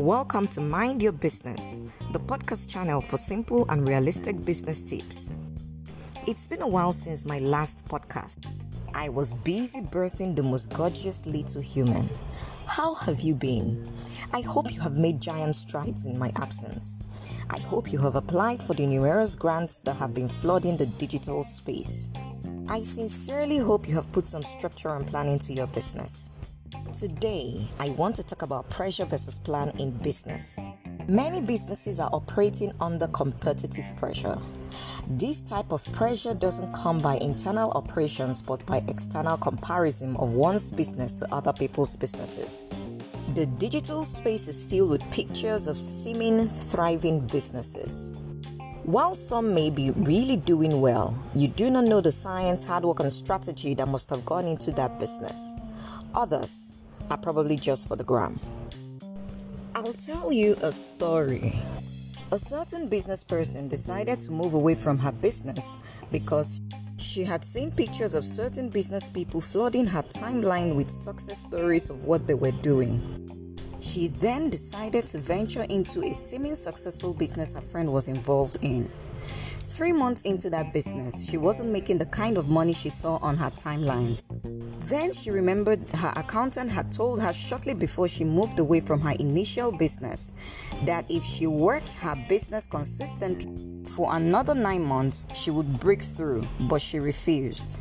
Welcome to Mind Your Business, the podcast channel for simple and realistic business tips. It's been a while since my last podcast. I was busy birthing the most gorgeous little human. How have you been? I hope you have made giant strides in my absence. I hope you have applied for the numerous grants that have been flooding the digital space. I sincerely hope you have put some structure and planning to your business. Today, I want to talk about pressure versus plan in business. Many businesses are operating under competitive pressure. This type of pressure doesn't come by internal operations but by external comparison of one's business to other people's businesses. The digital space is filled with pictures of seeming thriving businesses. While some may be really doing well, you do not know the science, hard work, and strategy that must have gone into that business. Others are probably just for the gram. I'll tell you a story. A certain business person decided to move away from her business because she had seen pictures of certain business people flooding her timeline with success stories of what they were doing. She then decided to venture into a seeming successful business her friend was involved in. 3 months into that business, she wasn't making the kind of money she saw on her timeline. Then she remembered her accountant had told her shortly before she moved away from her initial business that if she worked her business consistently for another 9 months, she would break through, but she refused.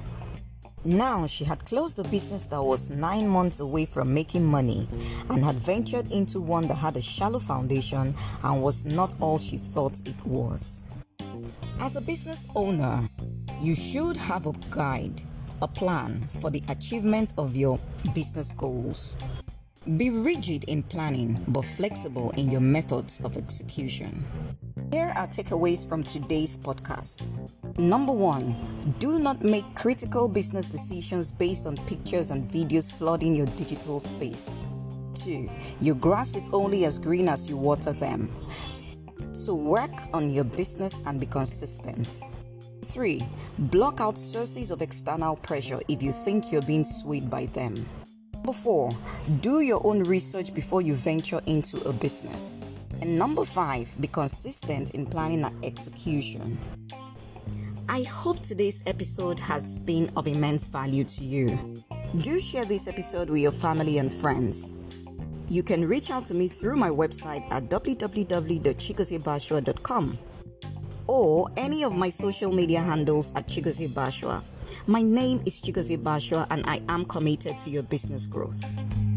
Now she had closed a business that was 9 months away from making money and had ventured into one that had a shallow foundation and was not all she thought it was. As a business owner, you should have a guide, a plan for the achievement of your business goals. Be rigid in planning but flexible in your methods of execution. Here are takeaways from today's podcast. Number 1, do not make critical business decisions based on pictures and videos flooding your digital space. 2, your grass is only as green as you water them. So work on your business and be consistent. 3, block out sources of external pressure if you think you're being swayed by them. Number 4, do your own research before you venture into a business. And number 5, be consistent in planning and execution. I hope today's episode has been of immense value to you. Do share this episode with your family and friends. You can reach out to me through my website at www.chigozebashua.com or any of my social media handles at Chigozie Bashua. My name is Chigozie Bashua and I am committed to your business growth.